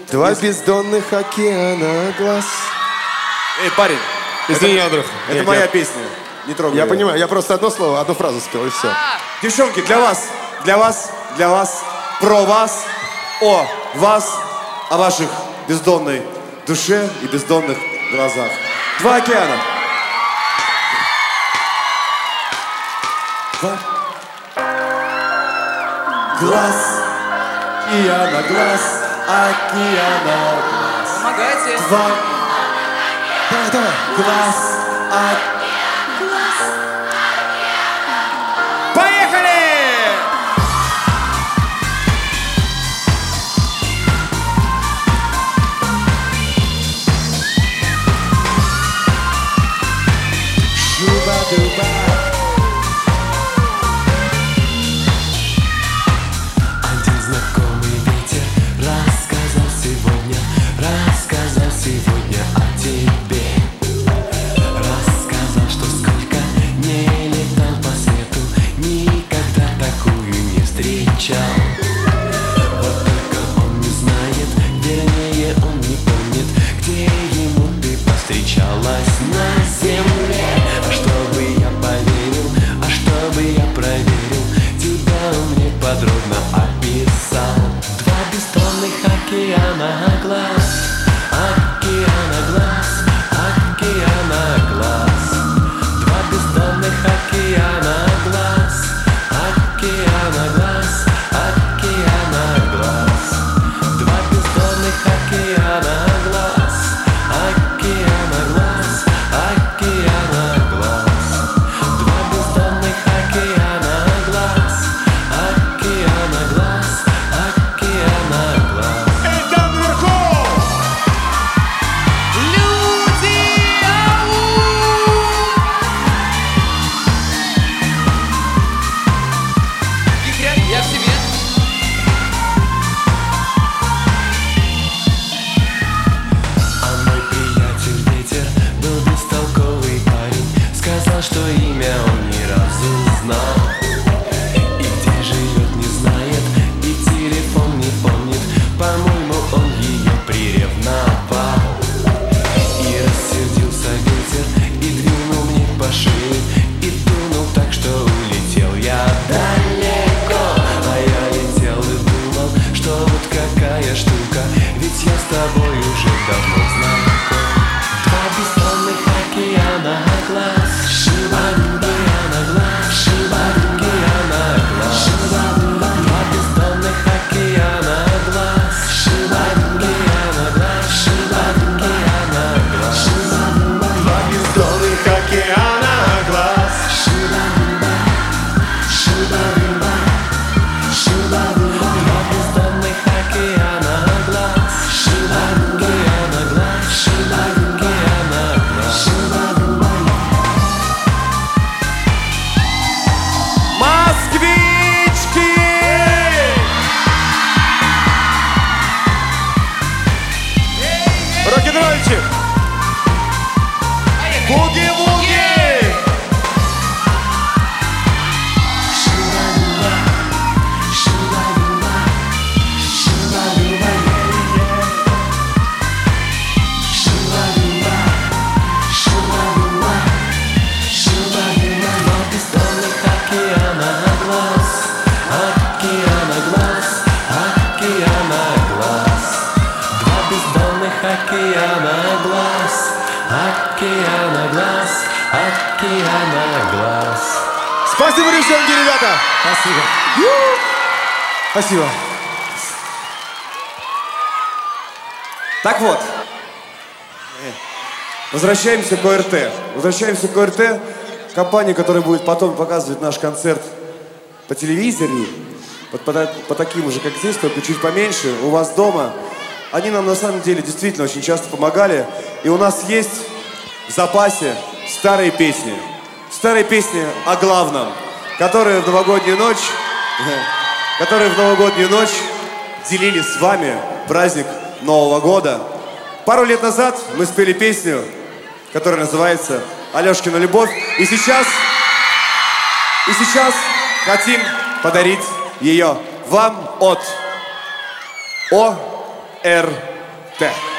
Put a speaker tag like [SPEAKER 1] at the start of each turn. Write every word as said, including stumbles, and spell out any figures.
[SPEAKER 1] Два бездонных океана глаз.
[SPEAKER 2] Эй, парень.
[SPEAKER 1] Извини, Андрюх.
[SPEAKER 2] Это
[SPEAKER 1] Нет,
[SPEAKER 2] моя
[SPEAKER 1] я...
[SPEAKER 2] песня. Не трогай
[SPEAKER 1] Я
[SPEAKER 2] ее.
[SPEAKER 1] понимаю, я просто одно слово, одну фразу спел, и все.
[SPEAKER 2] Девчонки, для вас, для вас, для вас, про вас, о вас, о ваших бездонной душе и бездонных глазах. Два океана. Два. Глаз, и я на глаз, океана глаз.
[SPEAKER 3] Помогайте.
[SPEAKER 2] Два.
[SPEAKER 1] Давай, давай.
[SPEAKER 2] Глаз, океана. Поехали! Шуба-дуба.
[SPEAKER 4] Один знакомый ветер рассказал сегодня, рассказал сегодня о тебе. Рассказал, что сколько не летал по свету, никогда такую не встречал. Вот только он не знает, вернее он не помнит, где ему ты повстречалась на земле. А чтобы я поверил, а чтобы я проверил, тебя он мне подробно описал. Два бездонных океана глаз, океана глаз, океана глаз. Два бездонных океана глаз, океана глаз, океана глаз. Два бездонных океана глаз, океана глаз, океана глаз. Два бездонных океана глаз, океана глаз, океана глаз.
[SPEAKER 2] Эй, там наверху!
[SPEAKER 3] Люди, ау! Игорь, я к тебе.
[SPEAKER 4] А мой приятель ветер был бестолковый парень, сказал, что имя он ни разу знал. И где живет, не знает, и телефон не помнит. По-моему, он ее приревновал. И рассердился ветер, и двинул мне по шее, и дунул так, что улетел я далеко. А я летел и думал, что вот какая штука, ведь я с тобой уже давно знаком. Два бездонных океана глаз, океана глаз, океана глаз. Два бездонных океана глаз, океана глаз, океана глаз.
[SPEAKER 2] Два бездонных океана глаз.
[SPEAKER 4] Два бездонных океана глаз, океана глаз, океана глаз.
[SPEAKER 2] Москвички! Рок-н-ролльчик! Буги-вуги!
[SPEAKER 4] Два бездонных океана глаз, океана глаз, океана глаз. Два бездонных океана глаз, океана глаз, океана глаз.
[SPEAKER 2] Спасибо, девчонки, ребята!
[SPEAKER 1] Спасибо.
[SPEAKER 2] Спасибо. Так вот, возвращаемся к ОРТ. Возвращаемся к ОРТ, компания, которая будет потом показывать наш концерт по телевизору, вот по, та- по таким уже, как здесь, только чуть поменьше, у вас дома. Они нам на самом деле действительно очень часто помогали. И у нас есть в запасе старые песни. Старые песни о главном, которые в новогоднюю ночь, которые в новогоднюю ночь делили с вами праздник Нового года. Пару лет назад мы спели песню, которая называется «Алешкина любовь». И сейчас, и сейчас хотим подарить ее вам от ОРТ. Т.